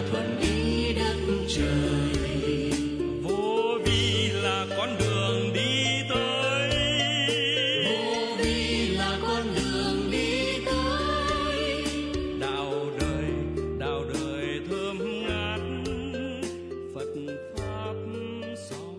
thuận ý đất trời. Vô vi là con đường đi tới, Vô vi là con đường đi tới. đạo đời thơm ngát, Phật pháp song.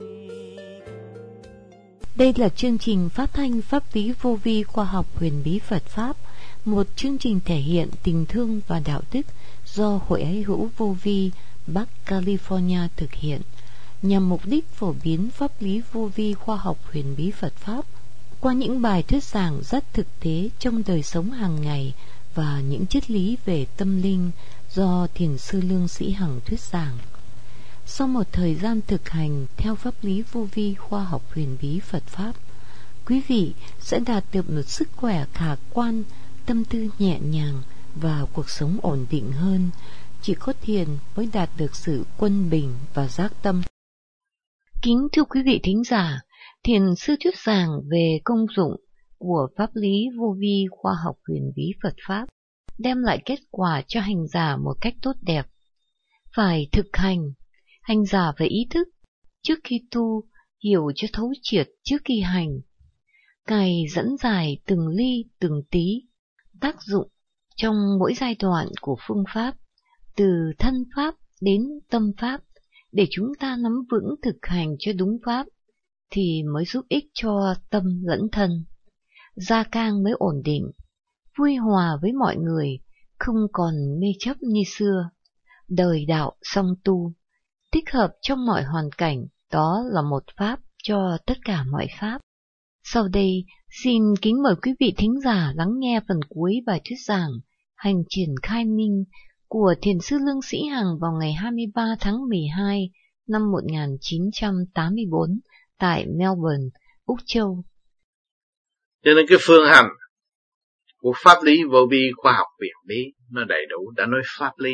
Đây là chương trình phát thanh pháp lý vô vi khoa học huyền bí Phật Pháp, một chương trình thể hiện tình thương và đạo đức do Hội Ái Hữu Vô Vi Bắc California thực hiện, nhằm mục đích phổ biến pháp lý vô vi khoa học huyền bí Phật Pháp qua những bài thuyết giảng rất thực tế trong đời sống hàng ngày và những triết lý về tâm linh do Thiền sư Lương Sĩ Hằng thuyết giảng. Sau một thời gian thực hành theo pháp lý vô vi khoa học huyền bí Phật Pháp, quý vị sẽ đạt được một sức khỏe khả quan, tâm tư nhẹ nhàng và cuộc sống ổn định hơn. Chỉ có thiền mới đạt được sự quân bình và giác tâm. Kính thưa quý vị thính giả, Thiền sư thuyết giảng về công dụng của pháp lý vô vi khoa học huyền bí Phật Pháp đem lại kết quả cho hành giả một cách tốt đẹp. Phải thực hành giả phải ý thức trước khi tu, hiểu cho thấu triệt trước khi hành, cài dẫn giải từng ly từng tí, tác dụng trong mỗi giai đoạn của phương pháp, từ thân pháp đến tâm pháp, để chúng ta nắm vững thực hành cho đúng pháp, thì mới giúp ích cho tâm lẫn thân. Gia cang mới ổn định, vui hòa với mọi người, không còn mê chấp như xưa. Đời đạo song tu, thích hợp trong mọi hoàn cảnh, đó là một pháp cho tất cả mọi pháp. Sau đây, xin kính mời quý vị thính giả lắng nghe phần cuối bài thuyết giảng Hành triển khai minh của Thiền sư Lương Sĩ Hằng vào ngày 23 tháng 12 năm 1984 tại Melbourne, Úc Châu. Cho nên cái phương hành của pháp lý vô vi khoa học huyền bí nó đầy đủ. Đã nói pháp lý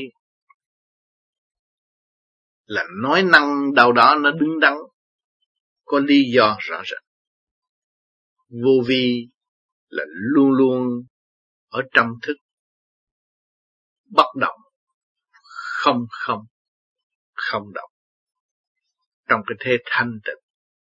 là nói năng đâu đó nó đứng đắn, có lý do rõ ràng. Vô vi là luôn luôn ở trong thức, bất động, không động, trong cái thế thanh tịnh.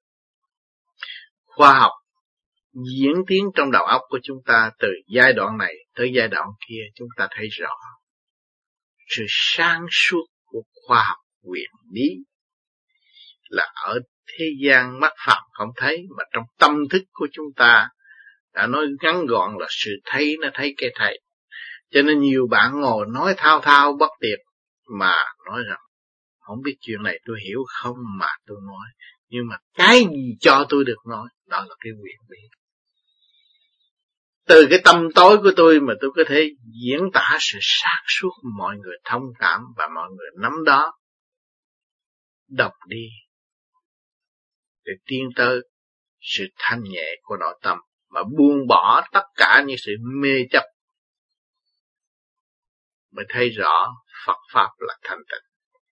Khoa học diễn tiến trong đầu óc của chúng ta từ giai đoạn này tới giai đoạn kia, chúng ta thấy rõ sự sáng suốt của khoa học huyền bí là ở thế gian mắt phạm không thấy, mà trong tâm thức của chúng ta đã nói ngắn gọn là sự thấy nó thấy cái thấy. Cho nên nhiều bạn ngồi nói thao thao bất tuyệt mà nói rằng không biết chuyện này tôi hiểu không mà tôi nói, nhưng mà cái gì cho tôi được nói, đó là cái huyền bí. Từ cái tâm tối của tôi mà tôi có thể diễn tả sự sáng suốt, mọi người thông cảm và mọi người nắm đó, đọc đi để tiến tới sự thanh nhẹ của nội tâm, mà buông bỏ tất cả những sự mê chấp, mới thấy rõ Phật Pháp là thanh tịnh.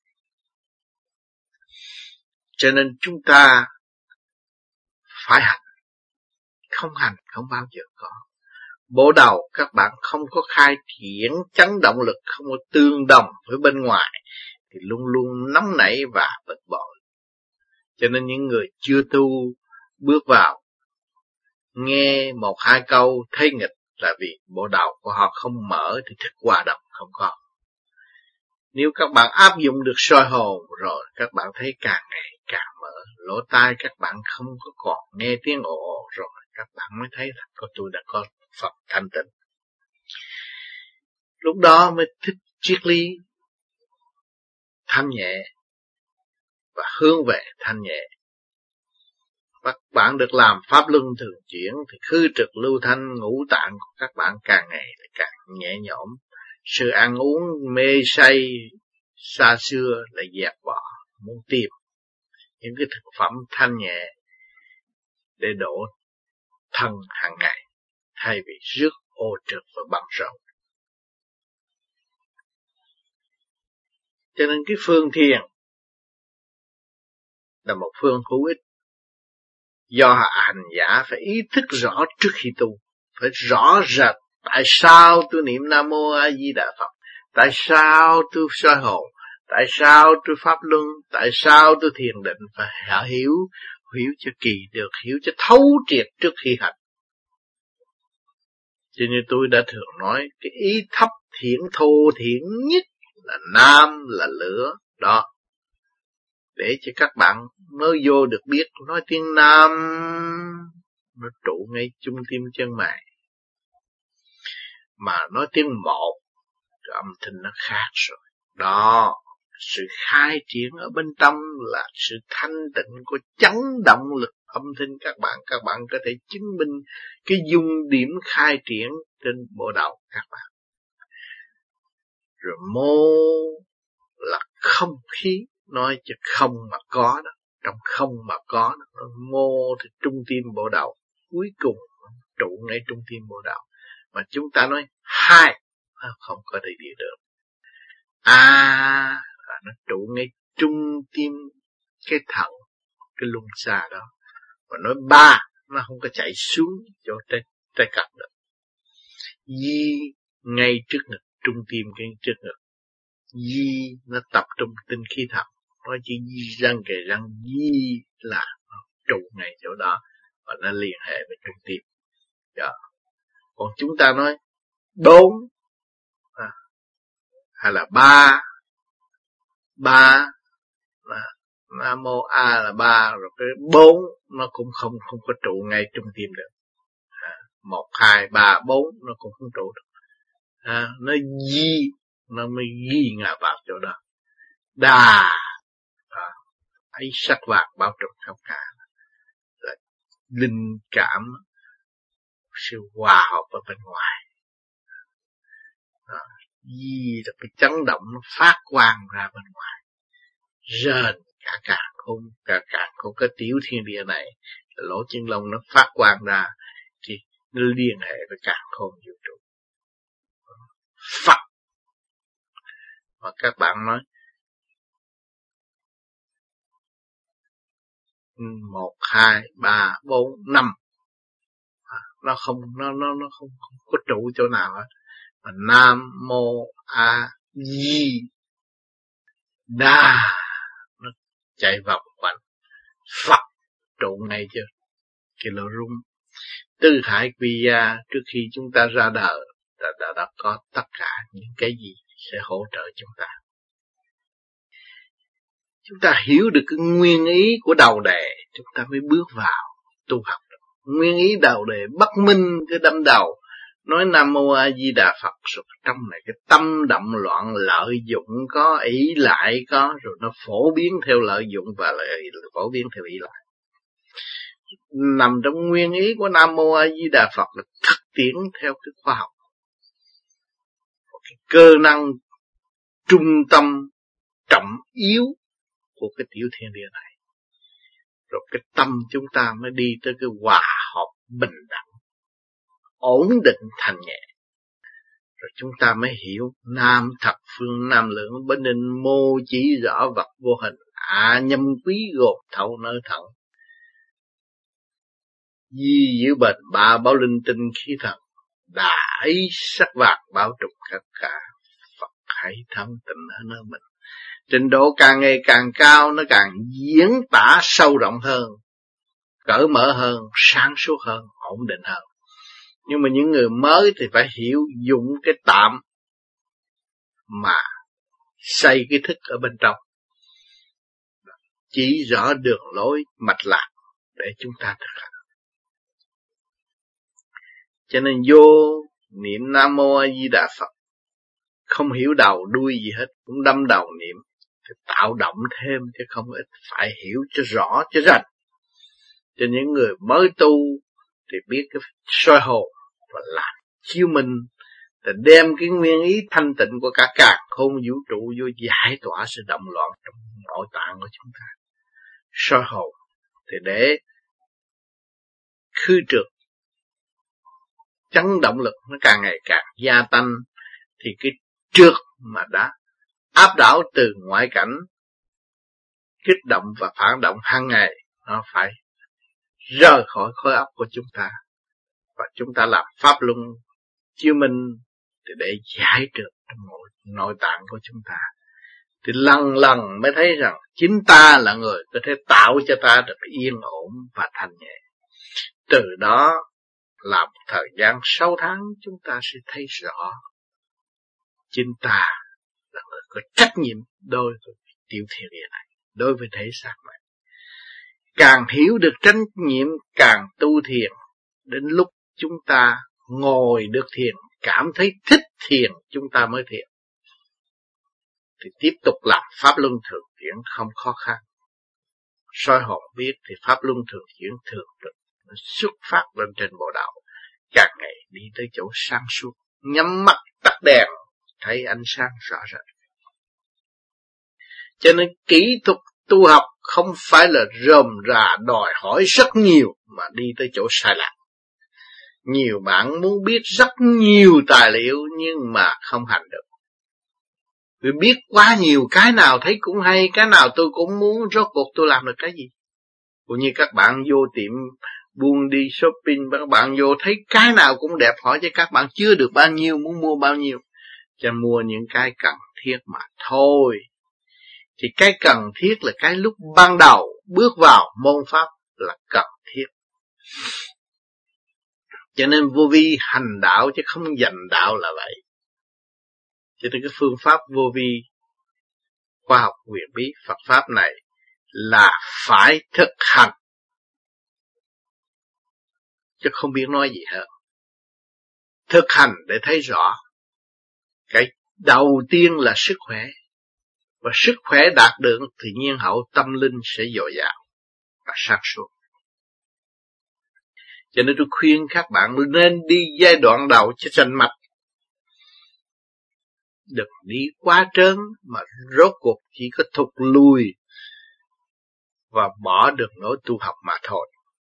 Cho nên chúng ta phải hành không bao giờ có. Bộ đầu các bạn không có khai triển chấn động lực, không có tương đồng với bên ngoài, thì luôn luôn nóng nảy và bực bội. Cho nên những người chưa tu bước vào, nghe một hai câu thấy nghịch là vì bộ đầu của họ không mở, thì thức hòa đồng không có. Nếu các bạn áp dụng được soi hồn rồi, các bạn thấy càng ngày càng mở, lỗ tai các bạn không có còn nghe tiếng ồ rồi, các bạn mới thấy là tôi đã có Phật thanh tịnh. Lúc đó mới thích triết lý thanh nhẹ và hướng về thanh nhẹ. Các bạn được làm pháp luân thường chuyển thì khư trực lưu thanh, ngũ tạng của các bạn càng ngày càng nhẹ nhõm. Sự ăn uống mê say xa xưa lại dẹp bỏ, muốn tìm những cái thực phẩm thanh nhẹ để đổ thân hàng ngày, thay vì rước ô trượt và bầm rầu. Cho nên cái phương thiền là một phương hữu ích, do hành giả phải ý thức rõ trước khi tu, phải rõ rệt tại sao tôi niệm Nam Mô A Di Đà Phật, tại sao tôi soi hồn, Tại sao tôi pháp luân? Tại sao tôi thiền định? Phải hiểu cho kỳ được, hiểu cho thấu triệt trước khi hành. Cho nên tôi đã thường nói cái ý thấp thiện thô thiện nhất là nam là lửa đó, để cho các bạn mới vô được biết. Nói tiếng nam nó trụ ngay trung tim chân mày, mà nói tiếng một âm thanh nó khác rồi đó. Sự khai triển ở bên trong là sự thanh tịnh của chấn động lực âm thanh. Các bạn có thể chứng minh cái dung điểm khai triển trên bộ đầu các bạn. Rồi mô là không khí, nói chứ không mà có đó, trong không mà có đó. Mô thì trung tim bộ đầu, cuối cùng trụ ngay trung tim bộ đầu. Mà chúng ta nói hai không có thể đi được. Nó trụ ngay trung tim cái thận, cái luân xa đó. Và nói ba, nó không có chạy xuống chỗ trái cật được. Di ngay trước ngực, trung tim cái trước ngực. Di nó tập trung tinh khí thận. Nói chỉ di răng kề răng, di là nó trụ ngay chỗ đó và nó liên hệ với trung tim. Đó. Còn chúng ta nói 4 hay là 3 Nam Mô A là 3, rồi cái 4 nó cũng không có trụ ngay trung tim được. 1, 2, 3, 4 nó cũng không trụ được. Nó di, nó mới ghi ngà vào chỗ đó. Đà, ấy sắc vàng bao trùm khắp cả, là linh cảm, sự hòa hợp ở bên ngoài. Di là cái chấn động nó phát quang ra bên ngoài, rền cả càn khôn, cái tiểu thiên địa này, lỗ chân lông nó phát quang ra thì nó liên hệ với càn khôn vũ trụ. Phật mà các bạn nói 1, 2, 3, 4, 5, nó không có trụ chỗ nào hết. Mà Nam Mô A Di Đà nó chạy vòng quanh. Phật trụ ngay chưa cái lỗ rung. Tư hải quy gia trước khi chúng ta ra đời đã có tất cả những cái gì sẽ hỗ trợ chúng ta. Chúng ta hiểu được cái nguyên ý của đầu đề, chúng ta mới bước vào tu học được. Nguyên ý đầu đề bất minh cái đâm đầu, nói Nam Mô A Di Đà Phật, rồi trong này cái tâm động loạn lợi dụng có, ý lại có, rồi nó phổ biến theo lợi dụng và phổ biến theo ý lại. Nằm trong nguyên ý của Nam Mô A Di Đà Phật là thực tiễn theo cái khoa học. Cái cơ năng trung tâm trọng yếu của cái tiểu thiên địa này. Rồi cái tâm chúng ta mới đi tới cái hòa hợp bình đẳng, ổn định thành nhẹ. Rồi chúng ta mới hiểu nam thập phương nam lượng bên nên mô chỉ rõ vật vô hình, nhâm quý gột thấu nơi thận. Di giữ bền ba báo linh tinh khí thần, đại sắc vàng bao trùm tất cả. Phật hãy thâm tịnh ở nơi mình. Trình độ càng ngày càng cao, nó càng diễn tả sâu rộng hơn, cởi mở hơn, sáng suốt hơn, ổn định hơn. Nhưng mà những người mới thì phải hiểu dụng cái tạm mà xây cái thức ở bên trong, chỉ rõ đường lối mạch lạc để chúng ta thực hành. Cho nên vô niệm Nam Mô A Di Đà Phật, không hiểu đầu đuôi gì hết, cũng đâm đầu niệm, thì tạo động thêm chứ không ít, phải hiểu cho rõ cho rành. Cho những người mới tu thì biết cái soi hồn và làm chiếu minh, thì đem cái nguyên ý thanh tịnh của cả càn khôn vũ trụ vô giải tỏa sự động loạn trong nội tạng của chúng ta. Soi hồn thì để khư trượt, chấn động lực nó càng ngày càng gia tăng, thì cái trượt mà đã áp đảo từ ngoại cảnh, kích động và phản động hàng ngày, nó phải rời khỏi khối óc của chúng ta. Và chúng ta làm pháp luân chiếu minh để giải trượt trong nội tạng của chúng ta. Thì lần lần mới thấy rằng chính ta là người có thể tạo cho ta được yên ổn và thanh nhẹ. Từ đó làm thời gian 6 tháng chúng ta sẽ thấy rõ chính ta là người có trách nhiệm đối với tiểu thiên địa này, đối với thể xác này. Càng hiểu được trách nhiệm, càng tu thiền, đến lúc chúng ta ngồi được thiền, cảm thấy thích thiền, chúng ta mới thiền. Thì tiếp tục làm pháp luân thường chuyển không khó khăn. Soi hồn biết thì pháp luân thường chuyển thường trực, nó xuất phát lên trên bộ đạo, càng ngày đi tới chỗ sáng suốt, nhắm mắt tắt đèn thấy ánh sáng rõ rệt. Cho nên kỹ thuật tu học không phải là rườm rà đòi hỏi rất nhiều mà đi tới chỗ sai lạc. Nhiều bạn muốn biết rất nhiều tài liệu nhưng mà không hành được. Vì biết quá nhiều, cái nào thấy cũng hay, cái nào tôi cũng muốn, rốt cuộc tôi làm được cái gì? Cũng như các bạn vô tiệm buôn đi shopping, các bạn vô thấy cái nào cũng đẹp, hỏi chứ các bạn chưa được bao nhiêu, muốn mua bao nhiêu. Cho mua những cái cần thiết mà thôi. Thì cái cần thiết là cái lúc ban đầu bước vào môn pháp là cần thiết. Cho nên vô vi hành đạo chứ không giành đạo là vậy. Cho nên cái phương pháp vô vi khoa học huyền bí Phật pháp này là phải thực hành, chứ không biết nói gì hơn. Thực hành để thấy rõ. Cái đầu tiên là sức khỏe, và sức khỏe đạt được thì nhiên hậu tâm linh sẽ dồi dào và sáng suốt. Cho nên tôi khuyên các bạn nên đi giai đoạn đầu cho rành mạch. Đừng đi quá trớn mà rốt cuộc chỉ có thụt lùi và bỏ được nỗi tu học mà thôi.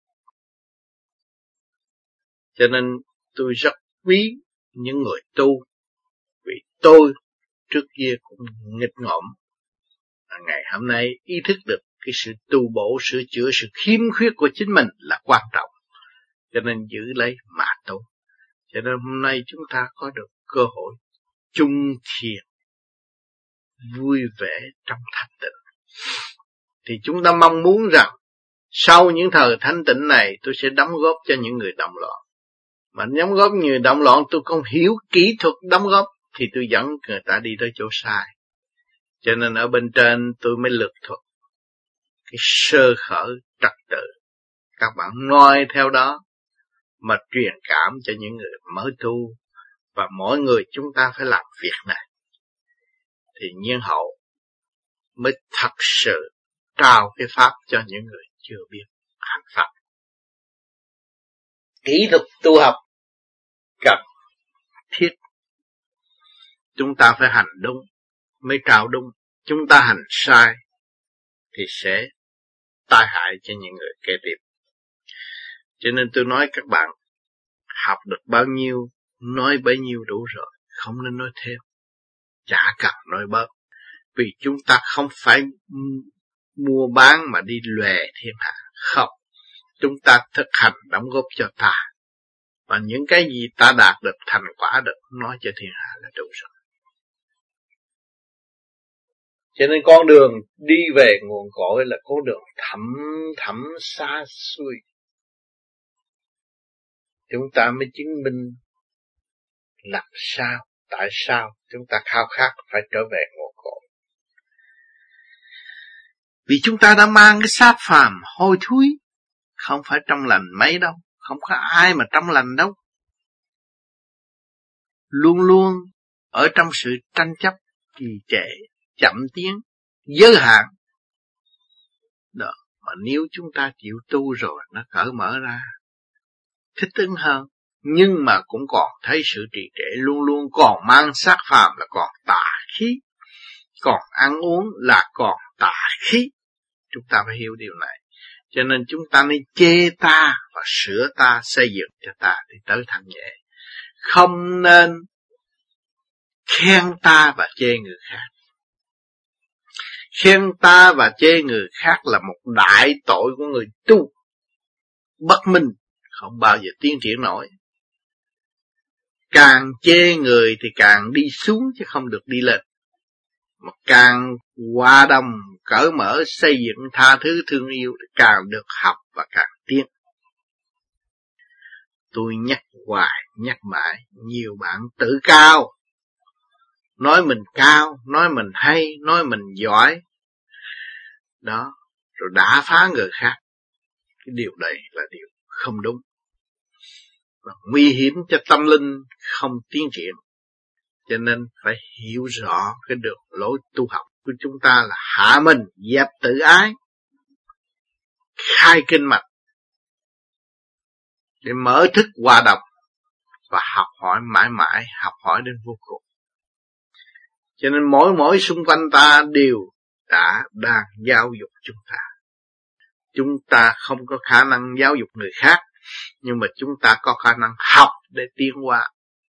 Cho nên tôi rất quý những người tu, vì tôi trước kia cũng nghịch ngợm. Ngày hôm nay ý thức được cái sự tu bổ, sửa chữa sự khiếm khuyết của chính mình là quan trọng. Cho nên giữ lấy mà tu. Cho nên hôm nay chúng ta có được cơ hội chung thiền, vui vẻ trong thanh tịnh. Thì chúng ta mong muốn rằng sau những thời thanh tịnh này tôi sẽ đóng góp cho những người động loạn. Mà đóng góp người động loạn tôi không hiểu kỹ thuật đóng góp thì tôi dẫn người ta đi tới chỗ sai. Cho nên ở bên trên tôi mới lực thuật cái sơ khởi trật tự. Các bạn noi theo đó mà truyền cảm cho những người mới tu. Và mỗi người chúng ta phải làm việc này. Thì nhiên hậu mới thật sự trao cái pháp cho những người chưa biết hành pháp. Kỹ thuật tu học cần thiết. Chúng ta phải hành đúng mới trao đúng. Chúng ta hành sai thì sẽ tai hại cho những người kế tiếp. Cho nên tôi nói các bạn học được bao nhiêu, nói bấy nhiêu đủ rồi, không nên nói thêm, chả cần nói bớt. Vì chúng ta không phải mua bán mà đi lòe thiên hạ, không. Chúng ta thực hành đóng góp cho ta. Và những cái gì ta đạt được, thành quả được, nói cho thiên hạ là đủ rồi. Cho nên con đường đi về nguồn cội là con đường thẳm xa xôi. Chúng ta mới chứng minh làm sao, tại sao chúng ta khao khát phải trở về nguồn cội. Vì chúng ta đã mang cái xác phàm hôi thối, không phải trong lành mấy đâu, không có ai mà trong lành đâu. Luôn luôn ở trong sự tranh chấp, trì trệ, chậm tiến, giới hạn. Đó, mà nếu chúng ta chịu tu rồi, nó cởi mở ra, thích ứng hơn, nhưng mà cũng còn thấy sự trì trệ, luôn luôn còn mang xác phàm là còn tà khí, còn ăn uống là còn tà khí. Chúng ta phải hiểu điều này. Cho nên chúng ta nên chê ta và sửa ta, xây dựng cho ta để tới thanh nhẹ. Không nên khen ta và chê người khác. Khen ta và chê người khác là một đại tội của người tu. Bất minh, không bao giờ tiến triển nổi. Càng chê người thì càng đi xuống chứ không được đi lên. Mà càng hòa đồng, cởi mở, xây dựng, tha thứ, thương yêu thì càng được học và càng tiến. Tôi nhắc hoài, nhắc mãi, nhiều bạn tự cao, nói mình cao, nói mình hay, nói mình giỏi. Đó, rồi đả phá người khác. Cái điều này là điều không đúng. Và nguy hiểm cho tâm linh không tiến triển. Cho nên phải hiểu rõ cái đường lối tu học của chúng ta là hạ mình, dẹp tự ái, khai kinh mạch để mở thức hòa đồng và học hỏi mãi mãi, học hỏi đến vô cùng. Cho nên mỗi xung quanh ta đều đang giáo dục chúng ta. Chúng ta không có khả năng giáo dục người khác, nhưng mà chúng ta có khả năng học để tiến hóa.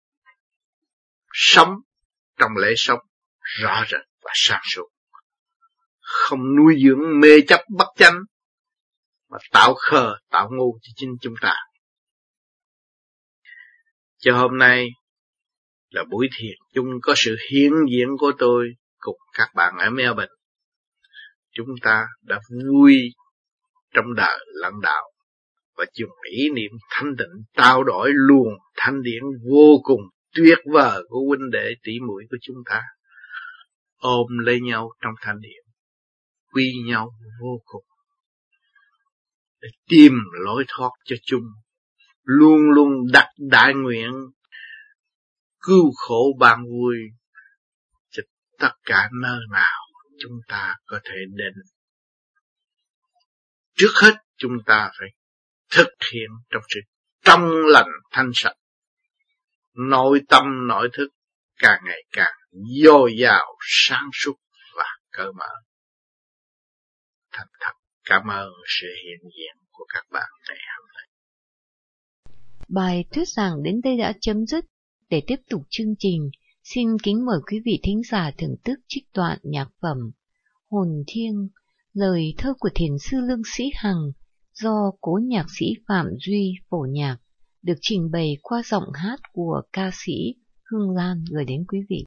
Sống trong lễ sống rõ rệt và sáng suốt. Không nuôi dưỡng mê chấp bất chánh, mà tạo khờ, tạo ngu cho chính chúng ta. Cho hôm nay là buổi thiền chung có sự hiện diện của tôi cùng các bạn ở Melbourne. Chúng ta đã vui trong đời lãnh đạo và dùng ý niệm thanh tịnh trao đổi luồng thanh điển vô cùng tuyệt vời của huynh đệ tỷ muội của chúng ta, ôm lấy nhau trong thanh điển, quy nhau vô cùng để tìm lối thoát cho chung, luôn luôn đặt đại nguyện cứu khổ ban vui cho tất cả nơi nào chúng ta có thể đến. Trước hết chúng ta phải thực hiện trong sự trong lành thanh sạch, nội tâm nội thức càng ngày càng dồi dào, sáng suốt và cởi mở. Thành thật cảm ơn sự hiện diện của các bạn ngày hôm nay. Bài thuyết giảng đến đây đã chấm dứt. Để tiếp tục chương trình, xin kính mời quý vị thính giả thưởng thức trích đoạn nhạc phẩm Hồn Thiêng, lời thơ của thiền sư Lương Sĩ Hằng do cố nhạc sĩ Phạm Duy phổ nhạc, được trình bày qua giọng hát của ca sĩ Hương Lan gửi đến quý vị.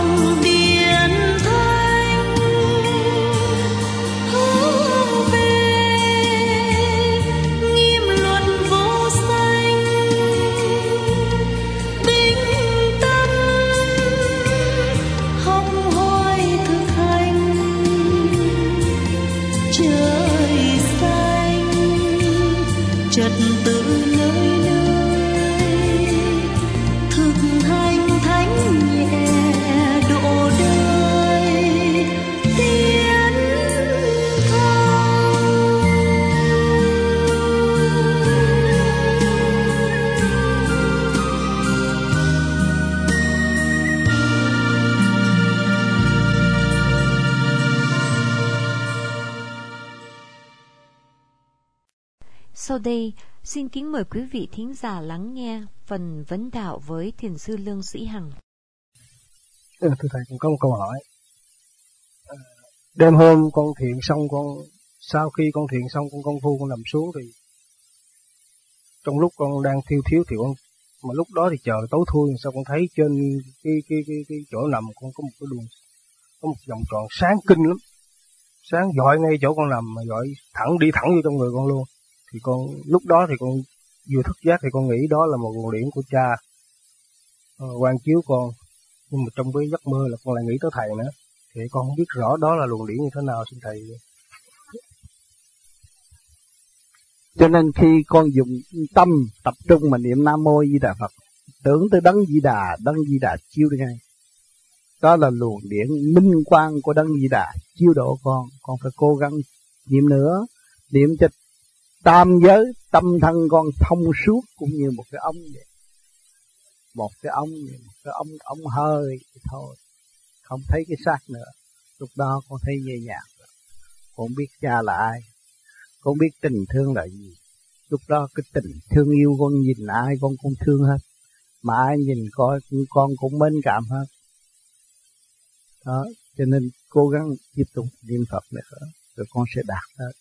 Về trật tự nơi nơi, thực hành thánh nhẹ độ đời tiến Sau đây, xin kính mời quý vị thính giả lắng nghe phần vấn đạo với Thiền sư Lương Sĩ Hằng. Thưa thầy, con có một câu hỏi. Đêm hôm con thiền xong, sau khi con thiền xong con công phu con nằm xuống thì trong lúc con đang thiếu thì con, mà lúc đó thì trời tối thui, sao con thấy trên cái chỗ nằm con có một cái luồng, có một vòng tròn sáng kinh lắm, sáng dọi ngay chỗ con nằm, mà dọi đi thẳng vô trong người con luôn. Thì con lúc đó thì con vừa thức giác thì con nghĩ đó là một nguồn điển của cha quang chiếu con, nhưng mà trong cái giấc mơ là con lại nghĩ tới thầy nữa, thì con không biết rõ đó là luồng điển như thế nào, xin thầy. Cho nên khi con dùng tâm tập trung mà niệm Nam Mô Di Đà Phật, tưởng tới Đấng Di Đà chiếu đi ngay. Đó là luồng điển minh quang của Đấng Di Đà chiếu độ con phải cố gắng niệm nữa, niệm cho tam giới tâm thân con thông suốt, cũng như một cái ống vậy. Một cái ống hơi thôi, không thấy cái xác nữa. Lúc đó con thấy nhẹ nhàng rồi. Con biết cha là ai, con biết tình thương là gì. Lúc đó cái tình thương yêu con nhìn ai con cũng thương hết, mà ai nhìn con cũng mến cảm hết. Đó, cho nên cố gắng tiếp tục niệm Phật nữa, rồi con sẽ đạt hết.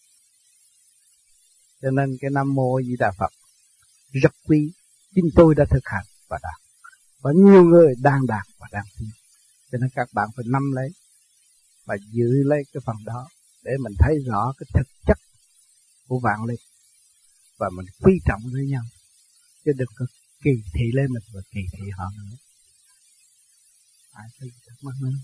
Cho nên cái Nam Mô Di Đà Phật rất quý, chính tôi đã thực hành và đạt, và nhiều người đang đạt và đang tiến. Cho nên các bạn phải nắm lấy và giữ lấy cái phần đó để mình thấy rõ cái thực chất của vạn linh, và mình quý trọng với nhau, chứ đừng có kỳ thị lên mình và kỳ thị họ nữa. Ai thấy thắc mắc nữa?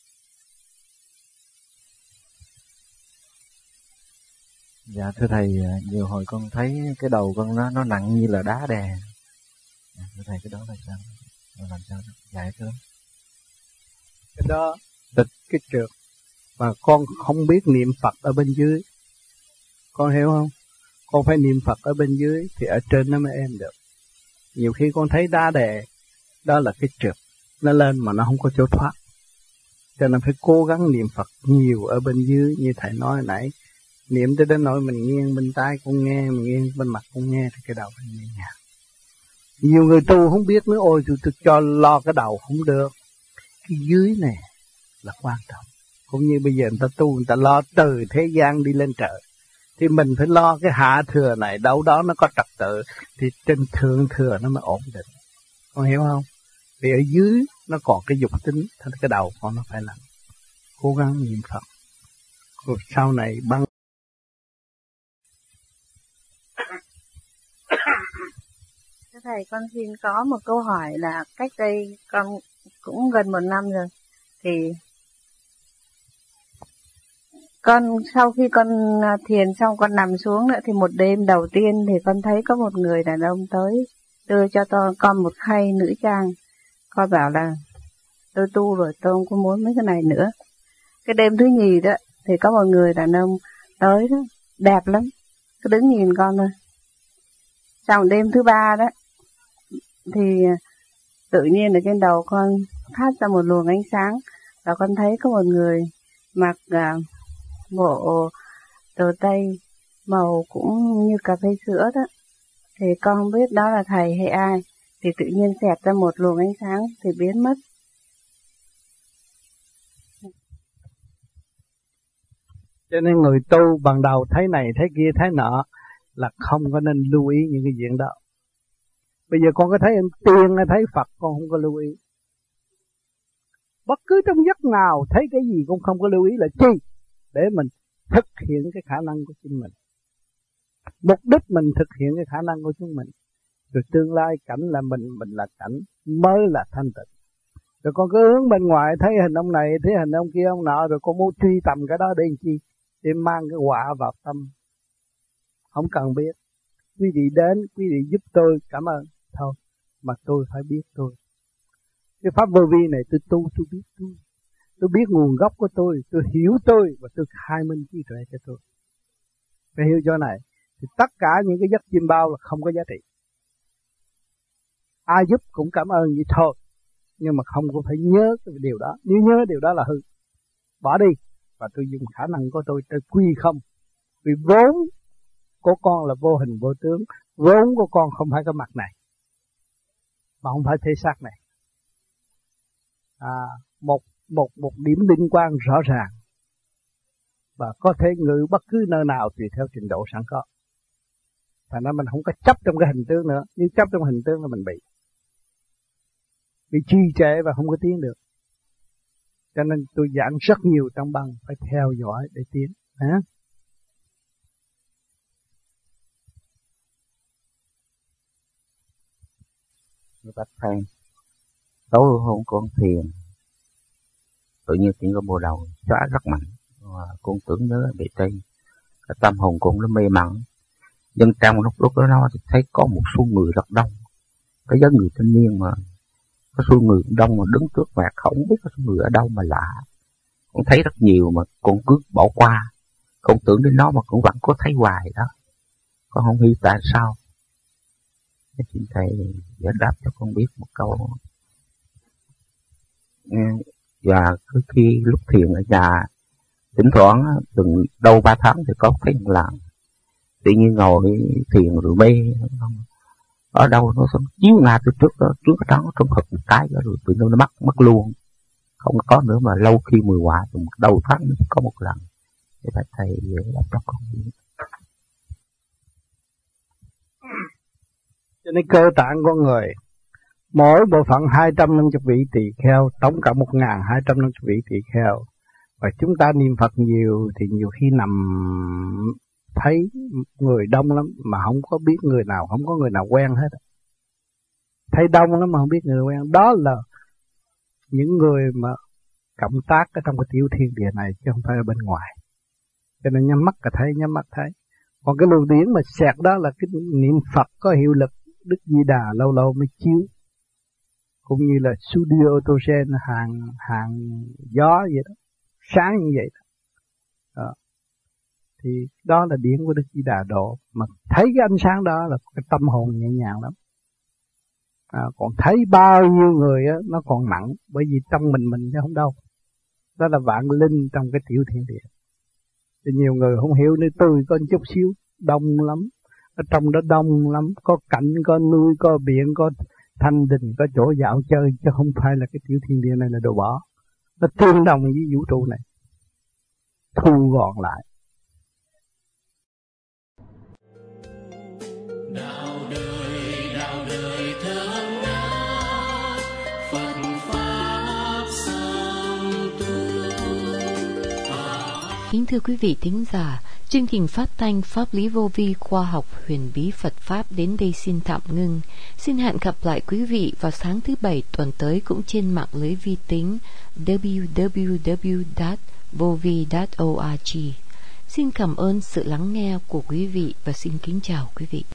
Dạ thưa thầy, nhiều hồi con thấy cái đầu con nó nặng như là đá đè. Thưa thầy, cái đó là sao? Làm sao giải thưa? Cái đó là cái trượt mà con không biết niệm Phật ở bên dưới. Con hiểu không? Con phải niệm Phật ở bên dưới thì ở trên nó mới êm được. Nhiều khi con thấy đá đè, đó là cái trượt, nó lên mà nó không có chỗ thoát. Cho nên phải cố gắng niệm Phật nhiều ở bên dưới, như thầy nói hồi nãy. Niệm tới đến nỗi mình nghiêng bên tai con nghe, mình nghiêng bên mặt con nghe, thì cái đầu phải nhẹ nhàng. Nhiều người tu không biết nữa, ôi tôi cho lo cái đầu không được. Cái dưới này là quan trọng. Cũng như bây giờ người ta tu, người ta lo từ thế gian đi lên trời, thì mình phải lo cái hạ thừa này, đâu đó nó có trật tự, thì trên thượng thừa nó mới ổn định. Con hiểu không? Vì ở dưới nó còn cái dục tính, thành cái đầu con nó phải làm. Cố gắng niệm Phật, rồi sau này băng. Thầy, con xin có một câu hỏi là cách đây con cũng gần 1 năm rồi, thì con sau khi con thiền xong con nằm xuống nữa, thì một đêm đầu tiên thì con thấy có một người đàn ông tới đưa cho con một khay nữ trang. Con bảo là tôi tu rồi, tôi không có muốn mấy cái này nữa. Cái đêm thứ nhì đó thì có một người đàn ông tới đó, đẹp lắm, cứ đứng nhìn con thôi. Xong đêm thứ 3 đó thì tự nhiên ở trên đầu con phát ra một luồng ánh sáng, và con thấy có một người mặc bộ đồ tây màu cũng như cà phê sữa đó. Thì con không biết đó là thầy hay ai, thì tự nhiên xẹt ra một luồng ánh sáng thì biến mất. Cho nên người tu ban đầu thấy này thấy kia thấy nọ là không có nên lưu ý những cái chuyện đó. Bây giờ con có thấy tiền hay thấy Phật con không có lưu ý. Bất cứ trong giấc nào thấy cái gì cũng không có lưu ý là chi? Để mình thực hiện cái khả năng của chính mình. Mục đích mình thực hiện cái khả năng của chúng mình. Rồi tương lai cảnh là mình là cảnh mới là thanh tịnh. Rồi con cứ hướng bên ngoài thấy hình ông này, thấy hình ông kia ông nọ, rồi con muốn truy tầm cái đó để làm chi? Để mang cái quả vào tâm. Không cần biết. quý vị đến, quý vị giúp tôi, cảm ơn. Thôi, mà tôi phải biết tôi. Cái pháp vô vi này tôi tu, tôi biết tôi. Tôi biết nguồn gốc của tôi hiểu tôi và tôi khai minh trí tuệ cho tôi. Phải hiểu chỗ này. Thì tất cả những cái giấc chiêm bao là không có giá trị. Ai giúp cũng cảm ơn vậy thôi. Nhưng mà không có phải nhớ cái điều đó. Nếu nhớ điều đó là hư. Bỏ đi. Và tôi dùng khả năng của tôi quy không. Vì vốn của con là vô hình vô tướng. Vốn của con không phải cái mặt này. Mà không phải thể xác này. Một điểm linh quang rõ ràng. Và có thể ngự bất cứ nơi nào tùy theo trình độ sẵn có. Thành ra mình không có chấp trong cái hình tướng nữa. Nếu chấp trong hình tướng là mình bị trì trệ và không có tiến được. Cho nên tôi giảng rất nhiều trong băng, phải theo dõi để tiến. Bác thầy, tối hôm con thiền, tự nhiên tiếng có bộ đầu xóa rất mạnh, và con tưởng nhớ bị tây, cái tâm hồn con nó mê mẩn. Nhưng trong lúc đó nó thì thấy có một số người rất đông, cái giống người thanh niên mà có số người đông mà đứng trước mặt không biết có số người ở đâu mà lạ. Con thấy rất nhiều mà con cứ bỏ qua, con tưởng đến nó mà con vẫn có thấy hoài đó. Con không hiểu tại sao. Xin thầy giải đáp cho con biết một câu. Và khi lúc thiền ở nhà, thỉnh thoảng từng đâu 3 tháng thì có thấy một lần. Tự nhiên ngồi thiền rồi mê, ở đâu nó chiếu ngay từ trước đó trong thực một cái đó, rồi tự nhiên nó mất luôn, không có nữa. Mà lâu khi 10 quả thì đầu tháng nó có một lần. Thì phải thầy đáp cho con biết. Cho nên cơ tạng con người, mỗi bộ phận 250 vị tỳ kheo, tổng cộng 1250 vị tỳ kheo. Và chúng ta niệm Phật nhiều thì nhiều khi nằm thấy người đông lắm mà không có biết người nào, không có người nào quen hết. Thấy đông lắm mà không biết người quen. Đó là những người mà cộng tác ở trong cái tiểu thiên địa này chứ không phải ở bên ngoài. Cho nên nhắm mắt là thấy, nhắm mắt thấy. Còn cái luồng điển mà xẹt đó là cái niệm Phật có hiệu lực. Đức Di Đà lâu lâu mới chiếu. Cũng như là studio autogen hàng gió vậy đó. Sáng như vậy đó. Thì đó là điển của Đức Di Đà độ. Mà thấy cái ánh sáng đó là cái tâm hồn nhẹ nhàng lắm. Còn thấy bao nhiêu người á, nó còn nặng. Bởi vì trong mình chứ không đâu. Đó là vạn linh trong cái tiểu thiên địa. Thì nhiều người không hiểu nên tôi có một chút xíu. Đông lắm. Ở trong đó đông lắm. Có cảnh, có núi, có biển, có thanh đình, có chỗ dạo chơi. Chứ không phải là cái tiểu thiên địa này là đồ bỏ. Nó tương đồng với vũ trụ này. Thu gọn lại. Đạo đời thơm ngát, Phật pháp song tu. Kính thưa quý vị thính giả, chương trình phát thanh Pháp lý vô vi khoa học huyền bí Phật Pháp đến đây xin tạm ngưng. Xin hẹn gặp lại quý vị vào sáng thứ Bảy tuần tới cũng trên mạng lưới vi tính www.vovi.org. Xin cảm ơn sự lắng nghe của quý vị và xin kính chào quý vị.